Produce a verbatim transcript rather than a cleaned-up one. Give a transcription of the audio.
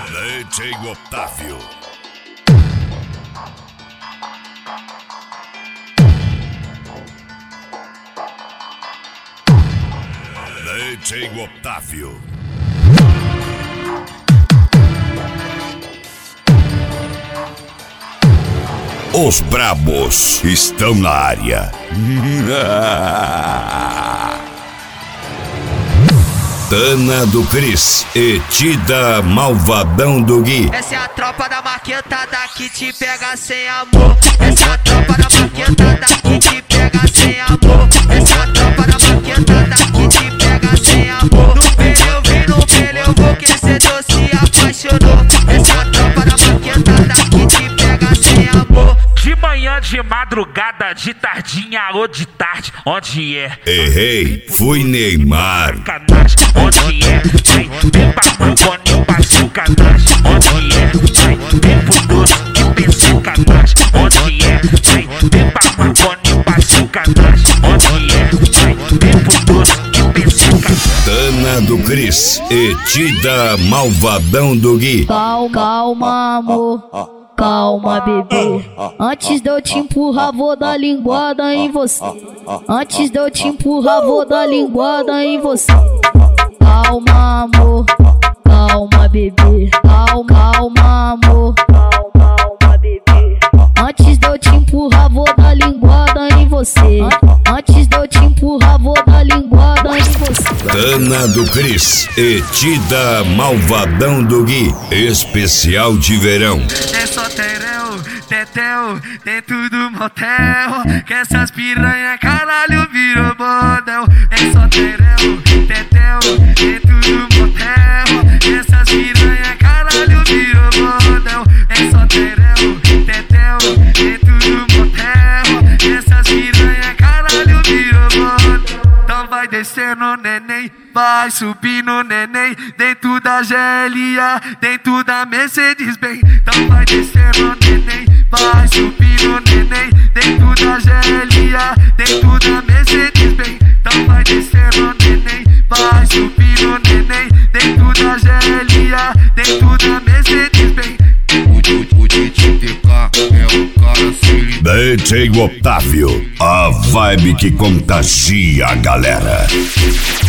D J Otávio. D J Otávio. Os brabos estão na área. Tana do Cris e Tida Malvadão do Gui. Essa é a tropa da maquetada que te pega sem amor. Essa é a tropa da maquetada que te pega sem amor. Essa é a tropa da maquetada que te pega sem amor. No pele eu vi, no pele eu vou, que cedeu se apaixonou. Essa é a tropa da maquetada que te pega sem amor. De manhã, de madrugada, de tardinha ou de tarde, onde é? Errei, fui Neymar. Sacanagem, onde é? Vai, vem pra Marconi, pra sacanagem, onde é? Vai, vem pro doce, que pensa sacanagem, onde é? Vai, vem pra Marconi, pra sacanagem, onde é? Vai, vem pro doce, que pensa sacanagem. Tana do Cris e Tida Malvadão do Gui. Calma, calma, amor. Calma, bebê. Antes de eu te empurrar, vou dar linguada em você. Antes de eu te empurrar, vou dar linguada em você. Calma, amor. Calma, bebê. Calma, calma, amor. Calma, bebê. Antes de eu te empurrar, vou dar linguada em você. Antes de eu te empurrar, vou dar linguada em você. Tana do Cris e Tida Malvadão do Gui. Especial de verão. É só terão, tetel, dentro do motel. Que essas piranha caralho virou bordel. É só terão, tetel, dentro do motel. Que essas piranha caralho virou bordel. É só terão, tetel, dentro do motel. Que essas piranha caralho virou bordel. Então vai descendo, neném, vai subindo, neném, dentro da G L A, dentro da Mercedes-Benz. Então vai descendo, neném, vai subindo, neném, dentro da G L A, dentro da Mercedes-Benz. Então vai descendo, neném, vai subindo, neném, dentro da G L A, dentro da Mercedes-Benz. O D J T K é o cara se D J Otávio, a vibe que contagia a galera.